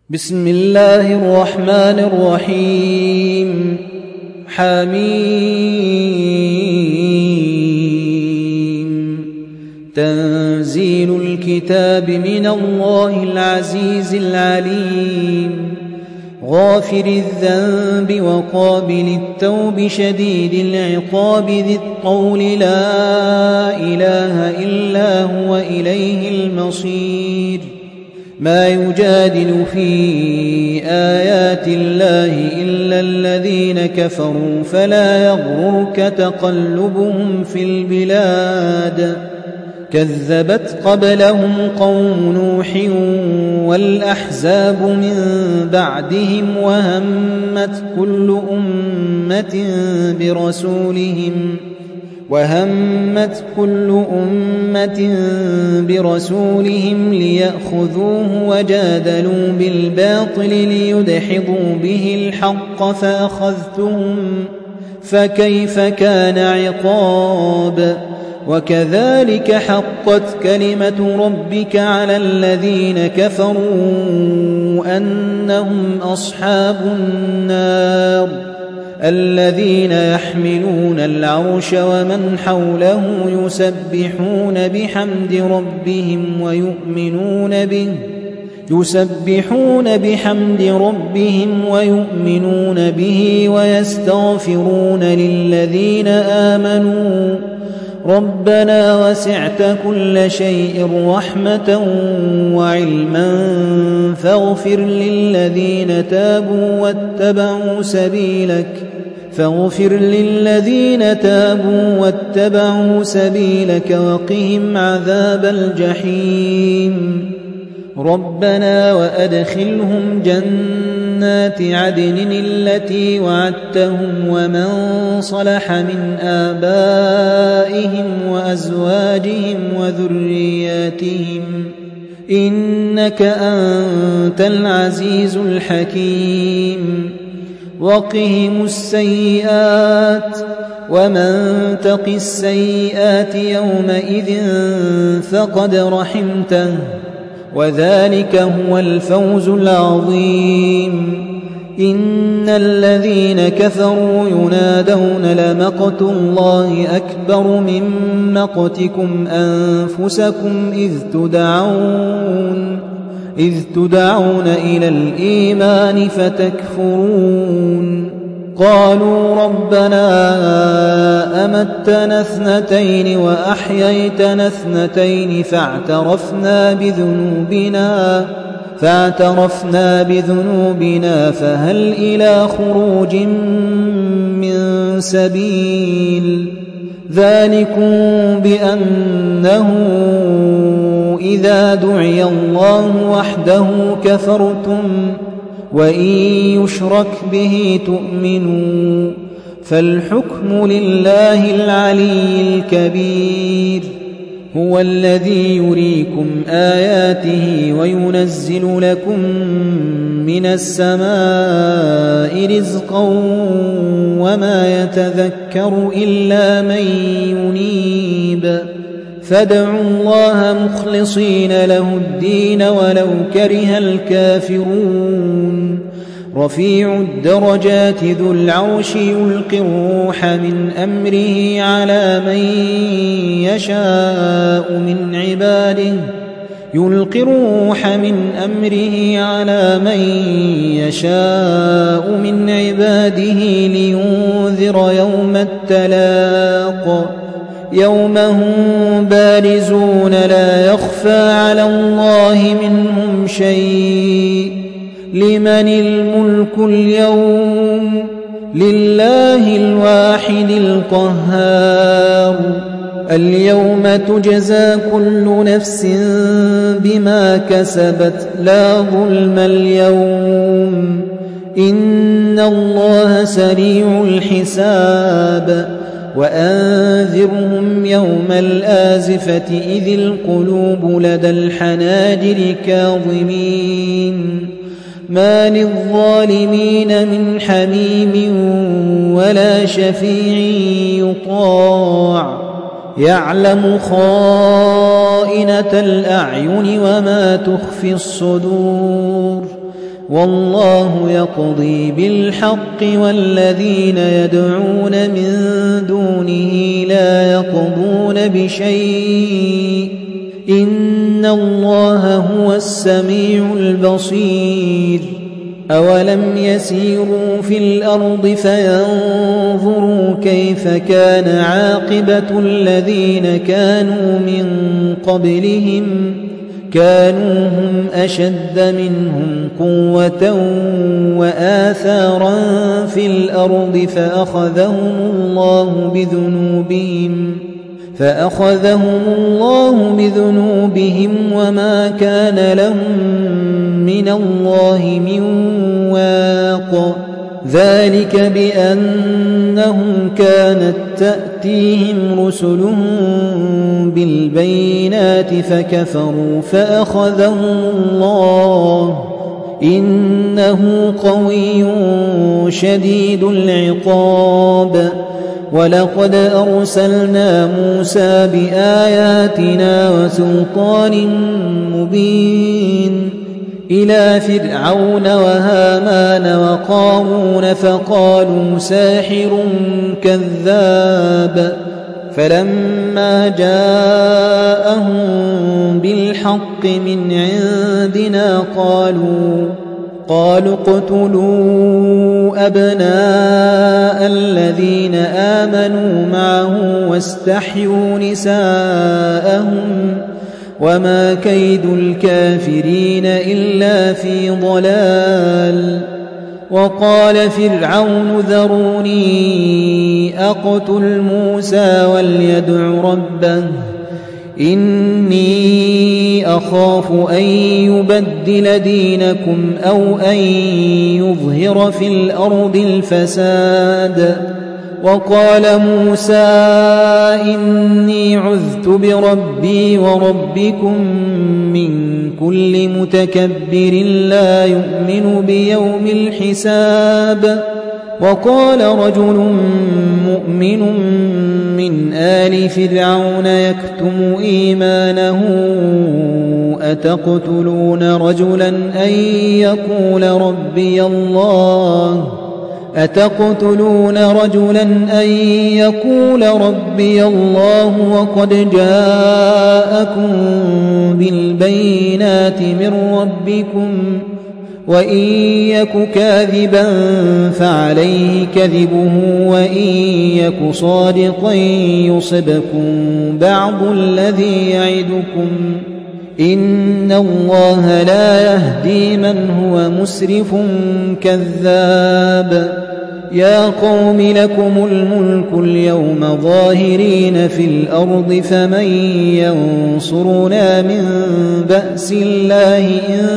بسم الله الرحمن الرحيم. حميم. تنزيل الكتاب من الله العزيز العليم، غافر الذنب وقابل التوب شديد العقاب ذي الطول لا إله إلا هو إليه المصير. ما يجادل في آيات الله إلا الذين كفروا فلا يغررك تقلبهم في البلاد. كذبت قبلهم قوم نوح والأحزاب من بعدهم وهمت كل أمة برسولهم ليأخذوه وجادلوا بالباطل ليدحضوا به الحق فأخذتهم فكيف كان عقاب. وكذلك حقت كلمة ربك على الذين كفروا أنهم أصحاب النار. الذين يحملون العرش ومن حوله يسبحون بحمد ربهم ويؤمنون به ويستغفرون للذين آمنوا ربنا وسعت كل شيء رحمة وعلما فاغفر للذين تابوا واتبعوا سبيلك وقهم عذاب الجحيم. ربنا وأدخلهم جنات عدن التي وعدتهم ومن صلح من آبائهم وأزواجهم وذرياتهم إنك أنت العزيز الحكيم. وقهم السيئات ومن تق السيئات يومئذ فقد رحمته وذلك هو الفوز العظيم. إن الذين كفروا ينادون لمقت الله أكبر من مقتكم أنفسكم إذ تدعون إلى الإيمان فتكفرون. قالوا ربنا أمتنا اثنتين وأحييتنا اثنتين فاعترفنا بذنوبنا فهل إلى خروج من سبيل. ذلكم بأنه إذا دعي الله وحده كفرتم وإن يشرك به تؤمنوا فالحكم لله العلي الكبير. هو الذي يريكم آياته وينزل لكم من السماء رزقا وما يتذكر إلا من ينيب. فادعوا الله مخلصين له الدين ولو كره الكافرون. رفيع الدرجات ذو العرش يلقي الروح من أمره على من يشاء من عباده لينذر يوم التلاق. يوم هم بارزون لا يخفى على الله منهم شيء. لمن الملك اليوم؟ لله الواحد القهار. اليوم تجزى كل نفس بما كسبت لا ظلم اليوم إن الله سريع الحساب. وأنذرهم يوم الآزفة إذ القلوب لدى الحناجر كاظمين ما للظالمين من حميم ولا شفيع يطاع. يعلم خائنة الأعين وما تخفي الصدور والله يقضي بالحق والذين يدعون من دونه لا يقضون بشيء إن الله هو السميع البصير أولم يسيروا في الأرض فينظروا كيف كان عاقبة الذين كانوا من قبلهم كانوا هم أشد منهم قوة وآثارا في الأرض فأخذهم الله بذنوبهم وما كان لهم من الله من واق ذلك بأنهم كانت تأتيهم رسلهم بالبينات فكفروا فأخذهم الله إنه قوي شديد العقاب ولقد أرسلنا موسى بآياتنا وسلطان مبين إلى فرعون وهامان وقارون فقالوا ساحر كذاب فلما جاءهم بالحق من عندنا قالوا اقتلوا أبناء الذين آمنوا معه واستحيوا نساءهم وما كيد الكافرين إلا في ضلال وقال فرعون ذروني أقتل موسى وليدع ربه إني أخاف أن يبدل دينكم أو أن يظهر في الأرض الفساد وقال موسى إني عذت بربي وربكم من كل متكبر لا يؤمن بيوم الحساب وقال رجل مؤمن من آل فرعون يكتم إيمانه أتقتلون رجلا أن يقول ربي الله وقد جاءكم بالبينات من ربكم وإن يك كاذبا فعليه كذبه وإن يك صادقا يصبكم بعض الذي يعدكم إن الله لا يهدي من هو مسرف كذاب يا قوم لكم الملك اليوم ظاهرين في الأرض فمن ينصرنا من بأس الله إن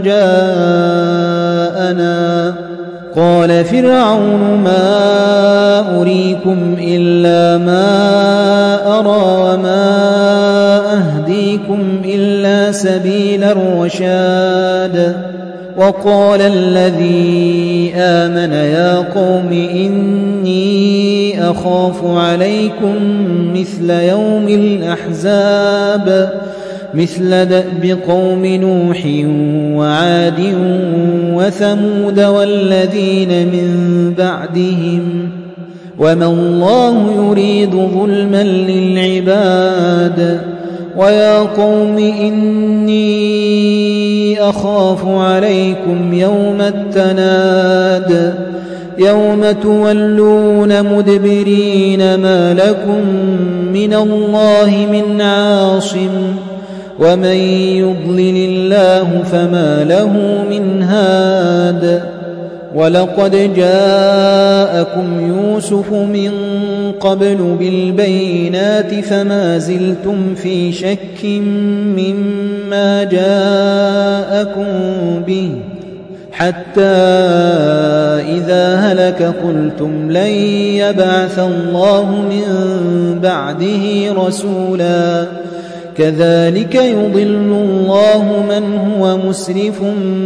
جاءنا قال فرعون ما أريكم إلا ما أرى وما أهديكم إلا سبيل الرشاد وقال الذي آمن يا قوم إني أخاف عليكم مثل يوم الأحزاب مثل دأب قوم نوح وعاد وثمود والذين من بعدهم وما الله يريد ظلما للعباد ويا قوم إني أخاف عليكم يوم التناد يوم تولون مدبرين ما لكم من الله من عاصم ومن يضلل الله فما له من هاد ولقد جاءكم يوسف من قبل بالبينات فما زلتم في شك مما جاءكم به حتى إذا هلك قلتم لن يبعث الله من بعده رسولا كذلك يضل الله من هو مسرف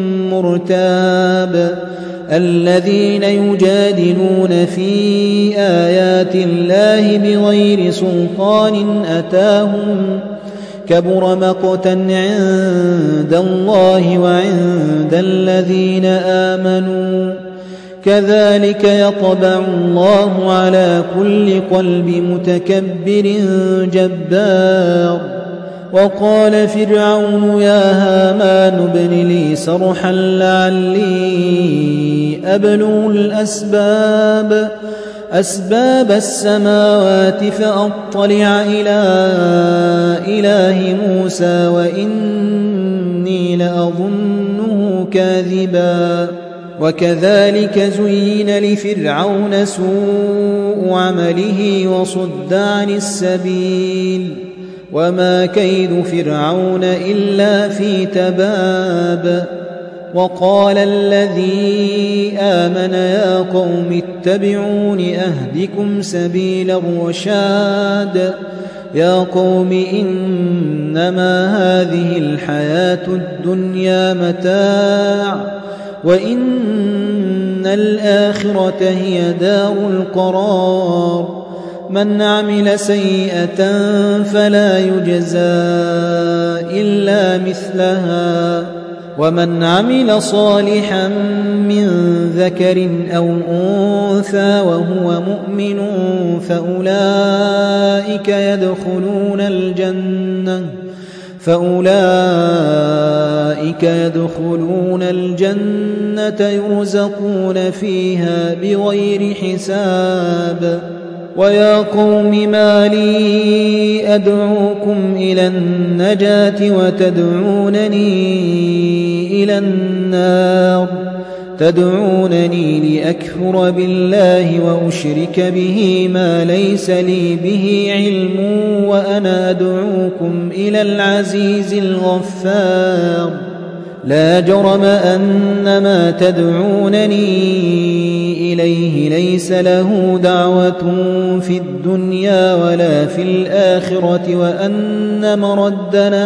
مرتاب الذين يجادلون في آيات الله بغير سلطان أتاهم كبر مقتا عند الله وعند الذين آمنوا كذلك يطبع الله على كل قلب متكبر جبار. وقال فرعون يا هامان ابن لي صرحا لعلي أبلغ أسباب السماوات فأطلع إلى إله موسى وإني لأظنه كاذبا. وكذلك زين لفرعون سوء عمله وصد عن السبيل وما كيد فرعون إلا في تباب. وقال الذي آمن يا قوم اتبعون أهدكم سبيل الرشاد. يا قوم إنما هذه الحياة الدنيا متاع وإن الآخرة هي دار القرار. من عمل سيئة فلا يجزى إلا مثلها ومن عمل صالحا من ذكر أو أنثى وهو مؤمن فأولئك يدخلون الجنة يرزقون فيها بغير حساب. ويا قوم ما لي أدعوكم إلى النجاة وتدعونني إلى النار. تدعونني لأكفر بالله وأشرك به ما ليس لي به علم وأنا أدعوكم إلى العزيز الغفار. لا جرم أن ما تدعونني إليه ليس له دعوة في الدنيا ولا في الآخرة وأن مردنا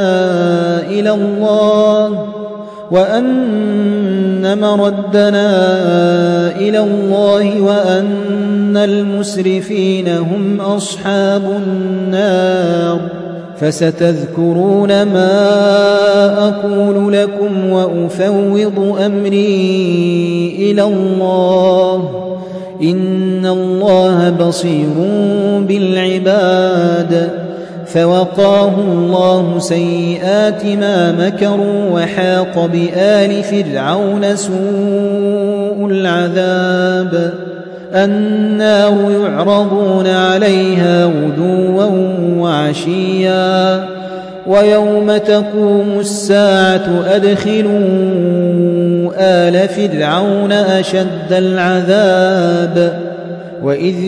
إلى الله وأن المسرفين هم أصحاب النار. فستذكرون ما أقول لكم وأفوض أمري إلى الله إن الله بصير بالعباد. فوقاه الله سيئات ما مكروا وحاق بآل فرعون سوء العذاب. النار يعرضون عليها غدوا وعشيا ويوم تقوم الساعة أدخلوا آل فرعون أشد العذاب. وإذ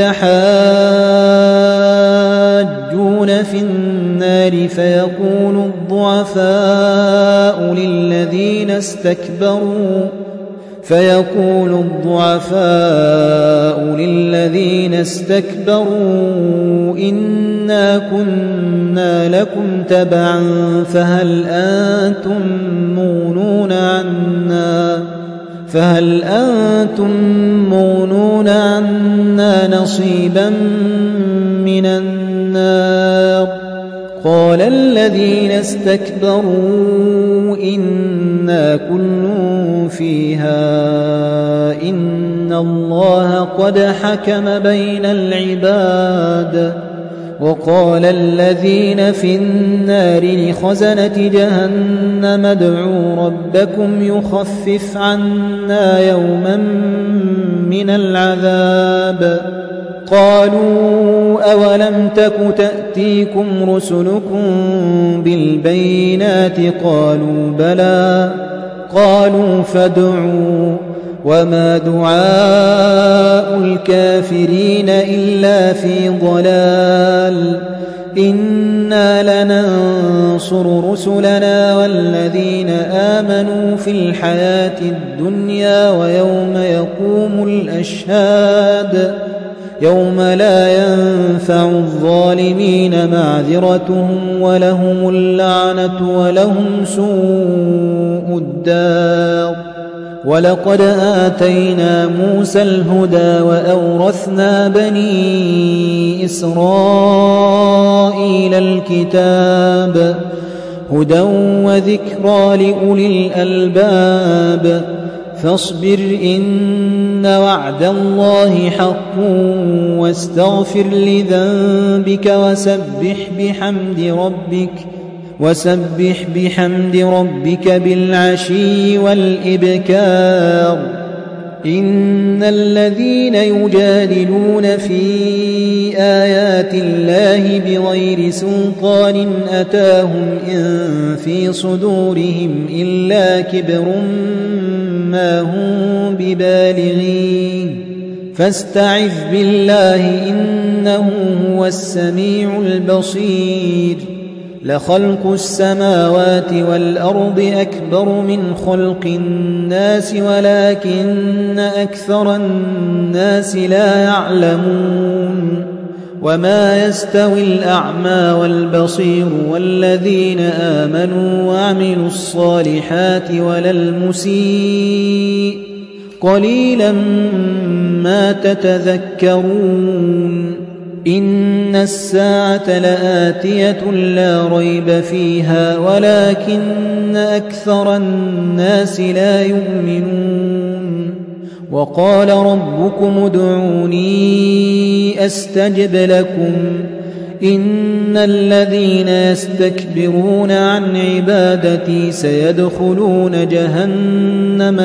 يتحاجون في النار فيقول الضعفاء للذين استكبروا إنا كنا لكم تبعا فهل أنتم مغنون عنا نصيبا من النار. قال الذين استكبروا إنا كل فيها إن الله قد حكم بين العباد. وقال الذين في النار لخزنة جهنم ادعوا ربكم يخفف عنا يوما من العذاب. قالوا أولم تك تأتيكم رسلكم بالبينات قالوا بلى. قالوا فادعوا وما دعاء الكافرين إلا في ضلال. إنا لننصر رسلنا والذين آمنوا في الحياة الدنيا ويوم يقوم الأشهاد. يوم لا ينفع الظالمين معذرتهم ولهم اللعنة ولهم سوء الدار. ولقد آتينا موسى الهدى وأورثنا بني إسرائيل الكتاب هدى وذكرى لأولي الألباب فاصبر إن وعد الله حق واستغفر لذنبك وسبح بحمد ربك بالعشي والإبكار إن الذين يجادلون في آيات الله بغير سلطان أتاهم إن في صدورهم إلا كبر ما هم ببالغين فاستعذ بالله إنه هو السميع البصير لخلق السماوات والأرض أكبر من خلق الناس ولكن أكثر الناس لا يعلمون وما يستوي الأعمى والبصير والذين آمنوا وعملوا الصالحات ولا المسيء قليلا ما تتذكرون إن الساعة لآتية لا ريب فيها ولكن أكثر الناس لا يؤمنون وقال ربكم ادعوني أستجب لكم إن الذين يستكبرون عن عبادتي سيدخلون جهنم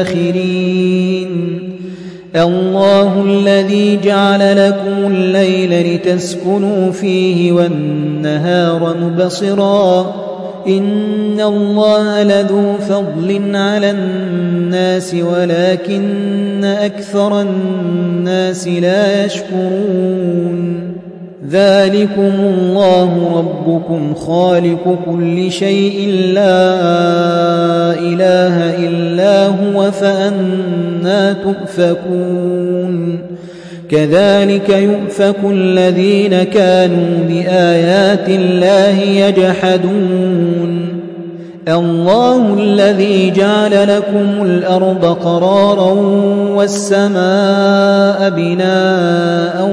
داخرين الله الذي جعل لكم الليل لتسكنوا فيه والنهار مبصرا إن الله لذو فضل على الناس ولكن أكثر الناس لا يشكرون ذلكم الله ربكم خالق كل شيء لا إله إلا هو فأنى تؤفكون كذلك يؤفك الذين كانوا بآيات الله يجحدون الله الذي جعل لكم الأرض قرارا والسماء بناء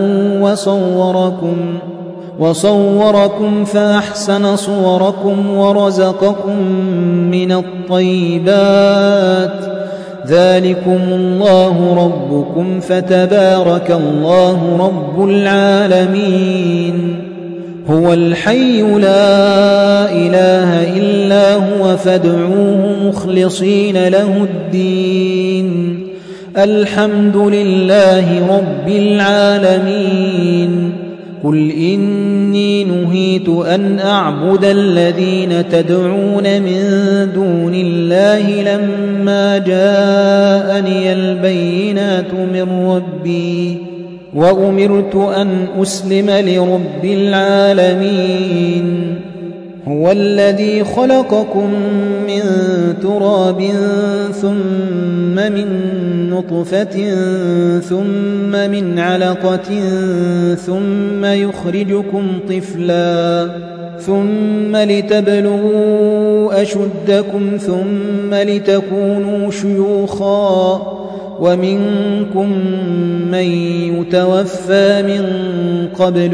وصوركم فأحسن صوركم ورزقكم من الطيبات ذلكم الله ربكم فتبارك الله رب العالمين هو الحي لا إله إلا هو فادعوه مخلصين له الدين الحمد لله رب العالمين قل إني نهيت أن أعبد الذين تدعون من دون الله لما جاءني البينات من ربي وأمرت أن أسلم لرب العالمين هو الذي خلقكم من تراب ثم من نطفة ثم من علقة ثم يخرجكم طفلا ثم لتبلغوا أشدكم ثم لتكونوا شيوخا ومنكم من يتوفى من قبل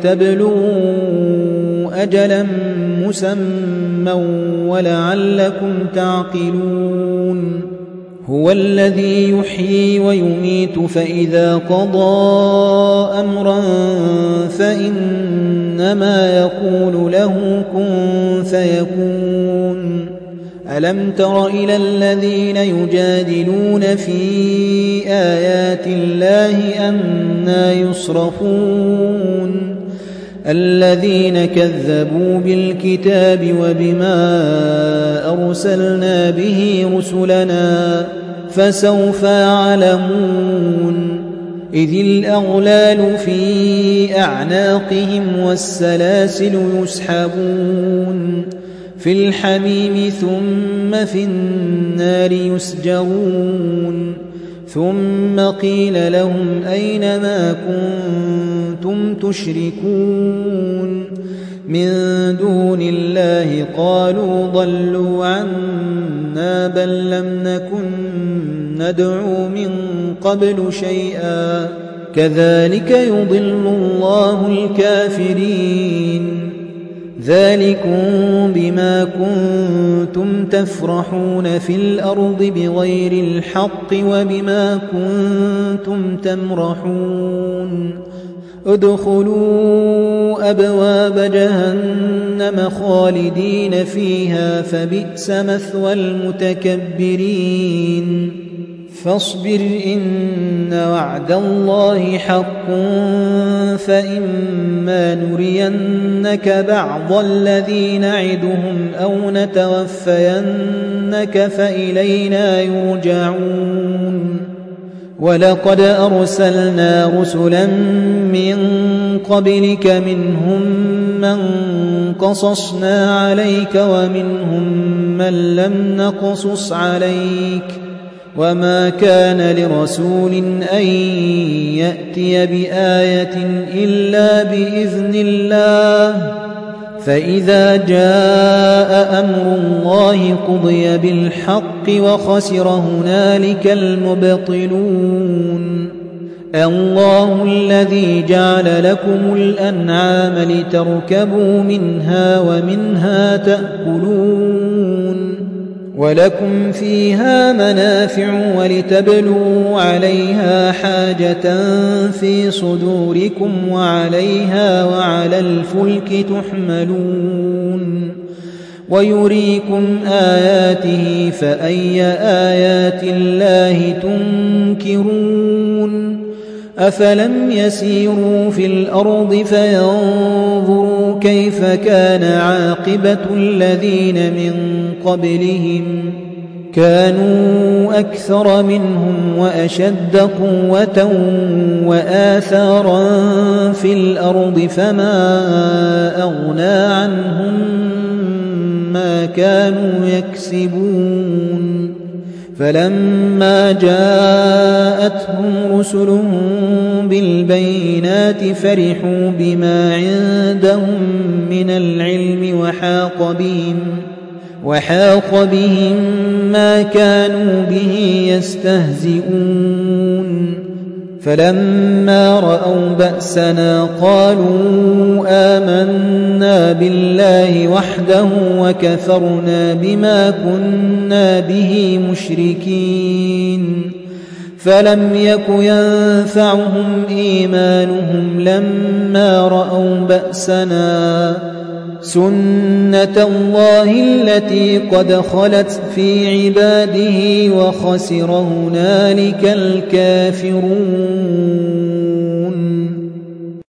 ولتبلغوا أجلا مسمى ولعلكم تعقلون هو الذي يحيي ويميت فإذا قضى أمرا فإنما يقول له كن فيكون ألم تر إلى الذين يجادلون في آيات الله أنى يصرفون الذين كذبوا بالكتاب وبما أرسلنا به رسلنا فسوف يعلمون إذ الأغلال في أعناقهم والسلاسل يسحبون في الحميم ثم في النار يسجرون ثم قيل لهم أين ما كنتم تشركون من دون الله قالوا ضلوا عنا بل لم نكن ندعو من قبل شيئا كذلك يضل الله الكافرين ذلكم بما كنتم تفرحون في الأرض بغير الحق وبما كنتم تمرحون ادخلوا أبواب جهنم خالدين فيها فبئس مثوى المتكبرين فاصبر إن وعد الله حق فإما نرينك بعض الذي نعدهم أو نتوفينك فإلينا يرجعون ولقد أرسلنا رسلا من قبلك منهم من قصصنا عليك ومنهم من لم نقصص عليك وما كان لرسول أن يأتي بآية إلا بإذن الله فإذا جاء أمر الله قضي بالحق وخسر هنالك المبطلون الله الذي جعل لكم الأنعام لتركبوا منها ومنها تأكلون ولكم فيها منافع ولتبلغوا عليها حاجة في صدوركم وعليها وعلى الفلك تحملون ويريكم آياته فأي آيات الله تنكرون أفلم يسيروا في الأرض فينظروا كيف كان عاقبة الذين من قبلهم كانوا أكثر منهم وأشد قوة وآثارا في الأرض فما أغنى عنهم ما كانوا يكسبون فلما جاءتهم رسلهم بالبينات فرحوا بما عندهم من العلم وحاق بهم ما كانوا به يستهزئون فلما رأوا بأسنا قالوا آمنا بالله وحده وكفرنا بما كنا به مشركين فلم يك ينفعهم إيمانهم لما رأوا بأسنا سنة الله التي قد خلت في عباده وخسر هنالك الكافرون